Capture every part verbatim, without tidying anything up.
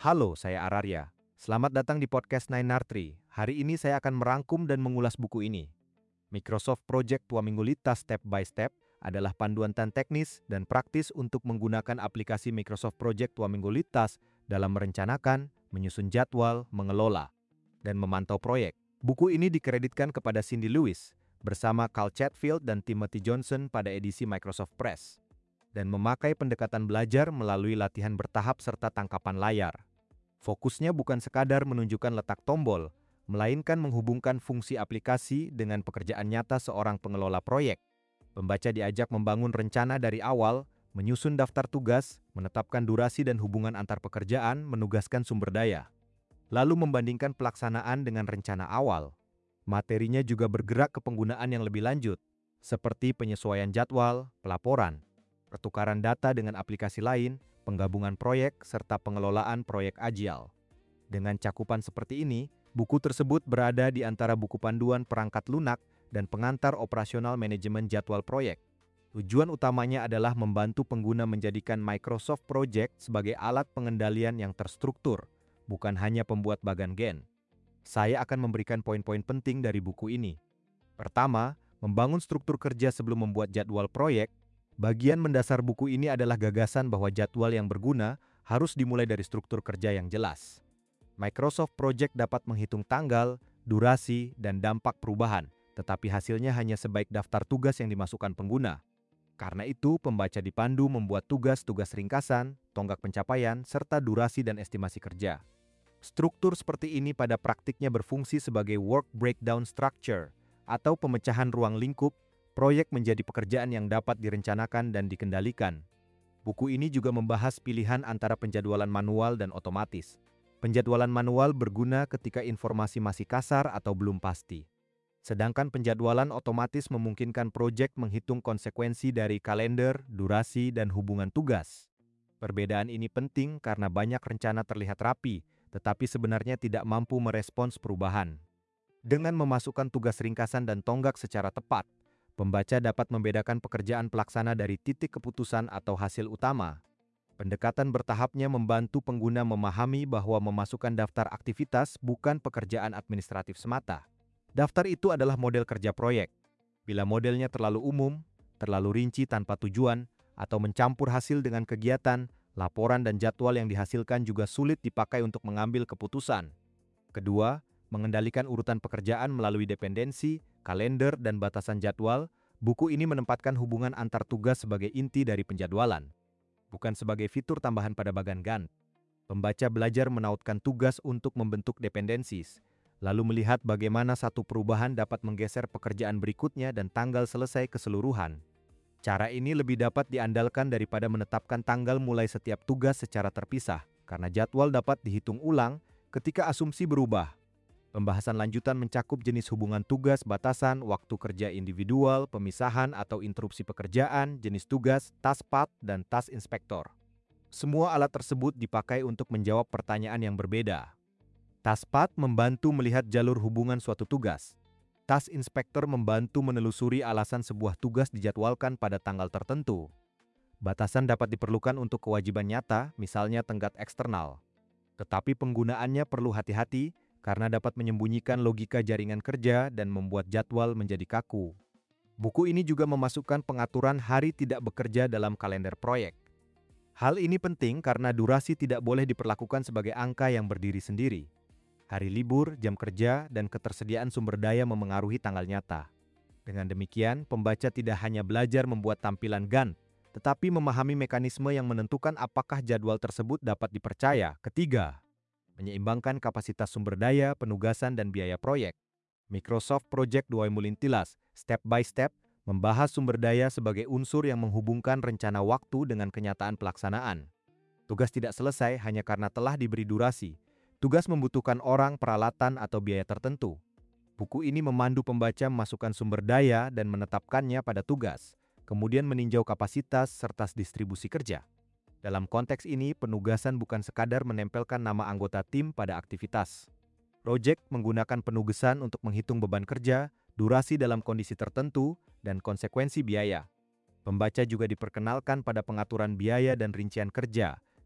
Halo, saya Ararya. Selamat datang di podcast Nine Nartri. Hari ini saya akan merangkum dan mengulas buku ini. Microsoft Project Tua Minggulitas Step by Step adalah panduan tan teknis dan praktis untuk menggunakan aplikasi Microsoft Project Tua Minggulitas dalam merencanakan, menyusun jadwal, mengelola, dan memantau proyek. Buku ini dikreditkan kepada Cindy Lewis bersama Carl Chatfield dan Timothy Johnson pada edisi Microsoft Press, dan memakai pendekatan belajar melalui latihan bertahap serta tangkapan layar. Fokusnya bukan sekadar menunjukkan letak tombol, melainkan menghubungkan fungsi aplikasi dengan pekerjaan nyata seorang pengelola proyek. Pembaca diajak membangun rencana dari awal, menyusun daftar tugas, menetapkan durasi dan hubungan antar pekerjaan, menugaskan sumber daya, lalu membandingkan pelaksanaan dengan rencana awal. Materinya juga bergerak ke penggunaan yang lebih lanjut, seperti penyesuaian jadwal, pelaporan, pertukaran data dengan aplikasi lain, penggabungan proyek, serta pengelolaan proyek agile. Dengan cakupan seperti ini, buku tersebut berada di antara buku panduan perangkat lunak dan pengantar operasional manajemen jadwal proyek. Tujuan utamanya adalah membantu pengguna menjadikan Microsoft Project sebagai alat pengendalian yang terstruktur, bukan hanya pembuat bagan gen. Saya akan memberikan poin-poin penting dari buku ini. Pertama, membangun struktur kerja sebelum membuat jadwal proyek. Bagian mendasar buku ini adalah gagasan bahwa jadwal yang berguna harus dimulai dari struktur kerja yang jelas. Microsoft Project dapat menghitung tanggal, durasi, dan dampak perubahan, tetapi hasilnya hanya sebaik daftar tugas yang dimasukkan pengguna. Karena itu, pembaca dipandu membuat tugas-tugas ringkasan, tonggak pencapaian, serta durasi dan estimasi kerja. Struktur seperti ini pada praktiknya berfungsi sebagai work breakdown structure atau pemecahan ruang lingkup. Proyek menjadi pekerjaan yang dapat direncanakan dan dikendalikan. Buku ini juga membahas pilihan antara penjadwalan manual dan otomatis. Penjadwalan manual berguna ketika informasi masih kasar atau belum pasti. Sedangkan penjadwalan otomatis memungkinkan proyek menghitung konsekuensi dari kalender, durasi, dan hubungan tugas. Perbedaan ini penting karena banyak rencana terlihat rapi, tetapi sebenarnya tidak mampu merespons perubahan. Dengan memasukkan tugas ringkasan dan tonggak secara tepat, pembaca dapat membedakan pekerjaan pelaksana dari titik keputusan atau hasil utama. Pendekatan bertahapnya membantu pengguna memahami bahwa memasukkan daftar aktivitas bukan pekerjaan administratif semata. Daftar itu adalah model kerja proyek. Bila modelnya terlalu umum, terlalu rinci tanpa tujuan, atau mencampur hasil dengan kegiatan, laporan dan jadwal yang dihasilkan juga sulit dipakai untuk mengambil keputusan. Kedua, mengendalikan urutan pekerjaan melalui dependensi, kalender, dan batasan jadwal. Buku ini menempatkan hubungan antar tugas sebagai inti dari penjadwalan, bukan sebagai fitur tambahan pada bagan Gantt. Pembaca belajar menautkan tugas untuk membentuk dependensi, lalu melihat bagaimana satu perubahan dapat menggeser pekerjaan berikutnya dan tanggal selesai keseluruhan. Cara ini lebih dapat diandalkan daripada menetapkan tanggal mulai setiap tugas secara terpisah, karena jadwal dapat dihitung ulang ketika asumsi berubah. Pembahasan lanjutan mencakup jenis hubungan tugas, batasan, waktu kerja individual, pemisahan atau interupsi pekerjaan, jenis tugas, task path, dan task inspector. Semua alat tersebut dipakai untuk menjawab pertanyaan yang berbeda. Task path membantu melihat jalur hubungan suatu tugas. Task inspector membantu menelusuri alasan sebuah tugas dijadwalkan pada tanggal tertentu. Batasan dapat diperlukan untuk kewajiban nyata, misalnya tenggat eksternal. Tetapi penggunaannya perlu hati-hati karena dapat menyembunyikan logika jaringan kerja dan membuat jadwal menjadi kaku. Buku ini juga memasukkan pengaturan hari tidak bekerja dalam kalender proyek. Hal ini penting karena durasi tidak boleh diperlakukan sebagai angka yang berdiri sendiri. Hari libur, jam kerja, dan ketersediaan sumber daya memengaruhi tanggal nyata. Dengan demikian, pembaca tidak hanya belajar membuat tampilan Gantt, tetapi memahami mekanisme yang menentukan apakah jadwal tersebut dapat dipercaya. Ketiga, menyeimbangkan kapasitas sumber daya, penugasan, dan biaya proyek. Microsoft Project Tua Minggulitas Step by Step membahas sumber daya sebagai unsur yang menghubungkan rencana waktu dengan kenyataan pelaksanaan. Tugas tidak selesai hanya karena telah diberi durasi. Tugas membutuhkan orang, peralatan, atau biaya tertentu. Buku ini memandu pembaca memasukkan sumber daya dan menetapkannya pada tugas, kemudian meninjau kapasitas serta distribusi kerja. Dalam konteks ini, penugasan bukan sekadar menempelkan nama anggota tim pada aktivitas. Project menggunakan penugasan untuk menghitung beban kerja, durasi dalam kondisi tertentu, dan konsekuensi biaya. Pembaca juga diperkenalkan pada pengaturan biaya dan rincian kerja,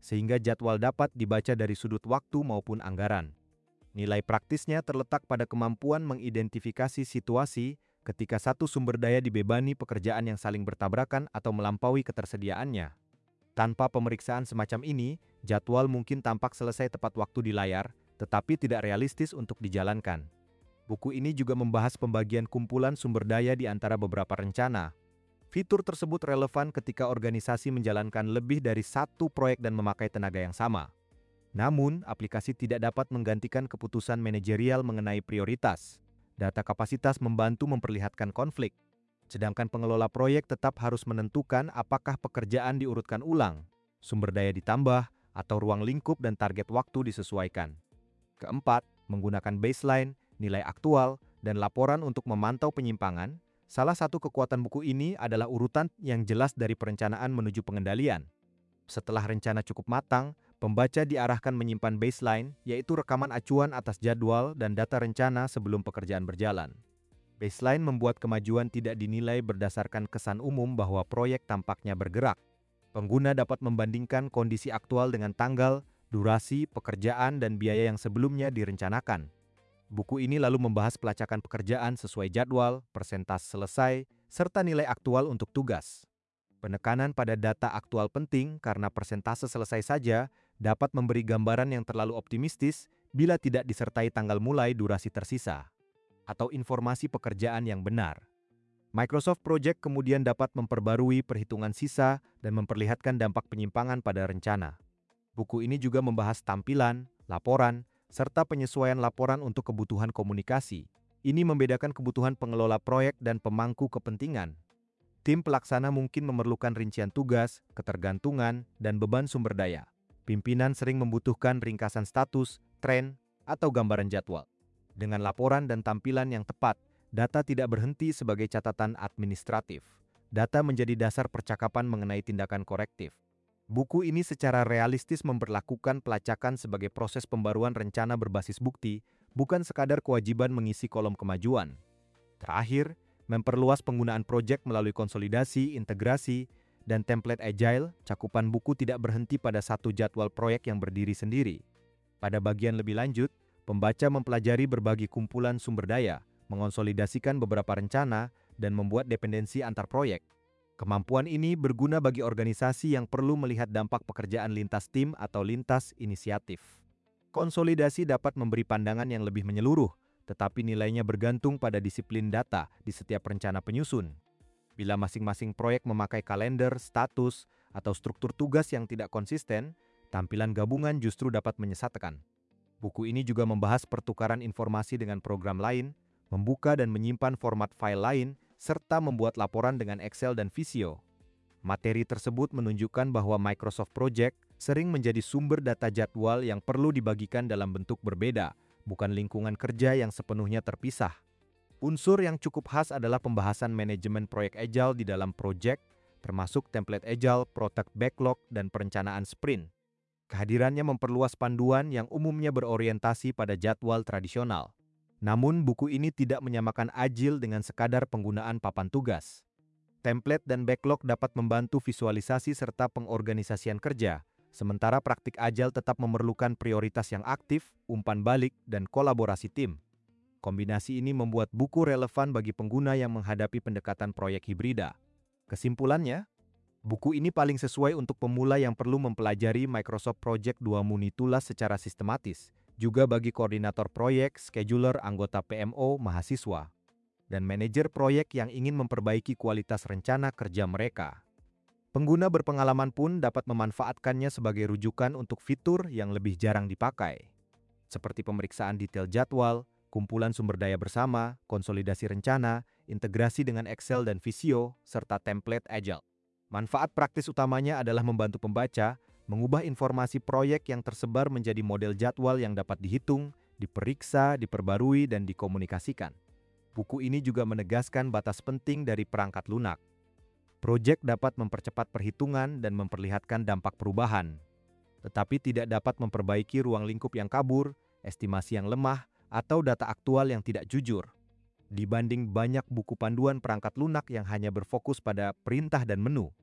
sehingga jadwal dapat dibaca dari sudut waktu maupun anggaran. Nilai praktisnya terletak pada kemampuan mengidentifikasi situasi ketika satu sumber daya dibebani pekerjaan yang saling bertabrakan atau melampaui ketersediaannya. Tanpa pemeriksaan semacam ini, jadwal mungkin tampak selesai tepat waktu di layar, tetapi tidak realistis untuk dijalankan. Buku ini juga membahas pembagian kumpulan sumber daya di antara beberapa rencana. Fitur tersebut relevan ketika organisasi menjalankan lebih dari satu proyek dan memakai tenaga yang sama. Namun, aplikasi tidak dapat menggantikan keputusan manajerial mengenai prioritas. Data kapasitas membantu memperlihatkan konflik. Sedangkan pengelola proyek tetap harus menentukan apakah pekerjaan diurutkan ulang, sumber daya ditambah, atau ruang lingkup dan target waktu disesuaikan. Keempat, menggunakan baseline, nilai aktual, dan laporan untuk memantau penyimpangan. Salah satu kekuatan buku ini adalah urutan yang jelas dari perencanaan menuju pengendalian. Setelah rencana cukup matang, pembaca diarahkan menyimpan baseline, yaitu rekaman acuan atas jadwal dan data rencana sebelum pekerjaan berjalan. Baseline membuat kemajuan tidak dinilai berdasarkan kesan umum bahwa proyek tampaknya bergerak. Pengguna dapat membandingkan kondisi aktual dengan tanggal, durasi, pekerjaan, dan biaya yang sebelumnya direncanakan. Buku ini lalu membahas pelacakan pekerjaan sesuai jadwal, persentase selesai, serta nilai aktual untuk tugas. Penekanan pada data aktual penting karena persentase selesai saja dapat memberi gambaran yang terlalu optimistis bila tidak disertai tanggal mulai durasi tersisa, atau informasi pekerjaan yang benar. Microsoft Project kemudian dapat memperbarui perhitungan sisa dan memperlihatkan dampak penyimpangan pada rencana. Buku ini juga membahas tampilan, laporan, serta penyesuaian laporan untuk kebutuhan komunikasi. Ini membedakan kebutuhan pengelola proyek dan pemangku kepentingan. Tim pelaksana mungkin memerlukan rincian tugas, ketergantungan, dan beban sumber daya. Pimpinan sering membutuhkan ringkasan status, tren, atau gambaran jadwal. Dengan laporan dan tampilan yang tepat, data tidak berhenti sebagai catatan administratif. Data menjadi dasar percakapan mengenai tindakan korektif. Buku ini secara realistis memperlakukan pelacakan sebagai proses pembaruan rencana berbasis bukti, bukan sekadar kewajiban mengisi kolom kemajuan. Terakhir, memperluas penggunaan proyek melalui konsolidasi, integrasi, dan template agile. Cakupan buku tidak berhenti pada satu jadwal proyek yang berdiri sendiri. Pada bagian lebih lanjut, pembaca mempelajari berbagai kumpulan sumber daya, mengonsolidasikan beberapa rencana, dan membuat dependensi antar proyek. Kemampuan ini berguna bagi organisasi yang perlu melihat dampak pekerjaan lintas tim atau lintas inisiatif. Konsolidasi dapat memberi pandangan yang lebih menyeluruh, tetapi nilainya bergantung pada disiplin data di setiap rencana penyusun. Bila masing-masing proyek memakai kalender, status, atau struktur tugas yang tidak konsisten, tampilan gabungan justru dapat menyesatkan. Buku ini juga membahas pertukaran informasi dengan program lain, membuka dan menyimpan format file lain, serta membuat laporan dengan Excel dan Visio. Materi tersebut menunjukkan bahwa Microsoft Project sering menjadi sumber data jadwal yang perlu dibagikan dalam bentuk berbeda, bukan lingkungan kerja yang sepenuhnya terpisah. Unsur yang cukup khas adalah pembahasan manajemen proyek Agile di dalam project, termasuk template Agile, product backlog, dan perencanaan sprint. Kehadirannya memperluas panduan yang umumnya berorientasi pada jadwal tradisional. Namun, buku ini tidak menyamakan Agile dengan sekadar penggunaan papan tugas. Template dan backlog dapat membantu visualisasi serta pengorganisasian kerja, sementara praktik Agile tetap memerlukan prioritas yang aktif, umpan balik, dan kolaborasi tim. Kombinasi ini membuat buku relevan bagi pengguna yang menghadapi pendekatan proyek hibrida. Kesimpulannya, buku ini paling sesuai untuk pemula yang perlu mempelajari Microsoft Project dua Munitulas secara sistematis, juga bagi koordinator proyek, scheduler, anggota P M O, mahasiswa, dan manajer proyek yang ingin memperbaiki kualitas rencana kerja mereka. Pengguna berpengalaman pun dapat memanfaatkannya sebagai rujukan untuk fitur yang lebih jarang dipakai, seperti pemeriksaan detail jadwal, kumpulan sumber daya bersama, konsolidasi rencana, integrasi dengan Excel dan Visio, serta template Agile. Manfaat praktis utamanya adalah membantu pembaca mengubah informasi proyek yang tersebar menjadi model jadwal yang dapat dihitung, diperiksa, diperbarui, dan dikomunikasikan. Buku ini juga menegaskan batas penting dari perangkat lunak. Proyek dapat mempercepat perhitungan dan memperlihatkan dampak perubahan, tetapi tidak dapat memperbaiki ruang lingkup yang kabur, estimasi yang lemah, atau data aktual yang tidak jujur. Dibanding banyak buku panduan perangkat lunak yang hanya berfokus pada perintah dan menu.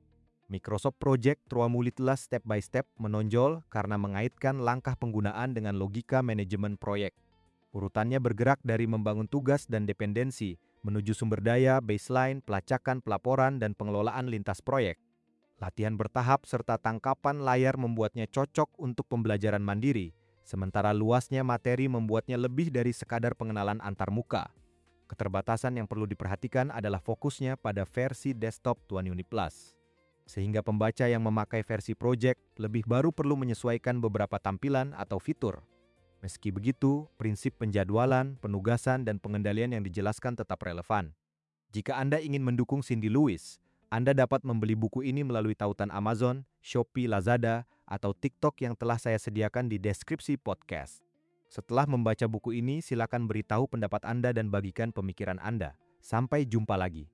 Microsoft Project Tuamulitlas Step by Step menonjol karena mengaitkan langkah penggunaan dengan logika manajemen proyek. Urutannya bergerak dari membangun tugas dan dependensi, menuju sumber daya, baseline, pelacakan, pelaporan, dan pengelolaan lintas proyek. Latihan bertahap serta tangkapan layar membuatnya cocok untuk pembelajaran mandiri, sementara luasnya materi membuatnya lebih dari sekadar pengenalan antarmuka. Keterbatasan yang perlu diperhatikan adalah fokusnya pada versi desktop Tuan Uni Plus. Sehingga pembaca yang memakai versi project lebih baru perlu menyesuaikan beberapa tampilan atau fitur. Meski begitu, prinsip penjadwalan, penugasan, dan pengendalian yang dijelaskan tetap relevan. Jika Anda ingin mendukung Cindy Lewis, Anda dapat membeli buku ini melalui tautan Amazon, Shopee, Lazada, atau TikTok yang telah saya sediakan di deskripsi podcast. Setelah membaca buku ini, silakan beritahu pendapat Anda dan bagikan pemikiran Anda. Sampai jumpa lagi.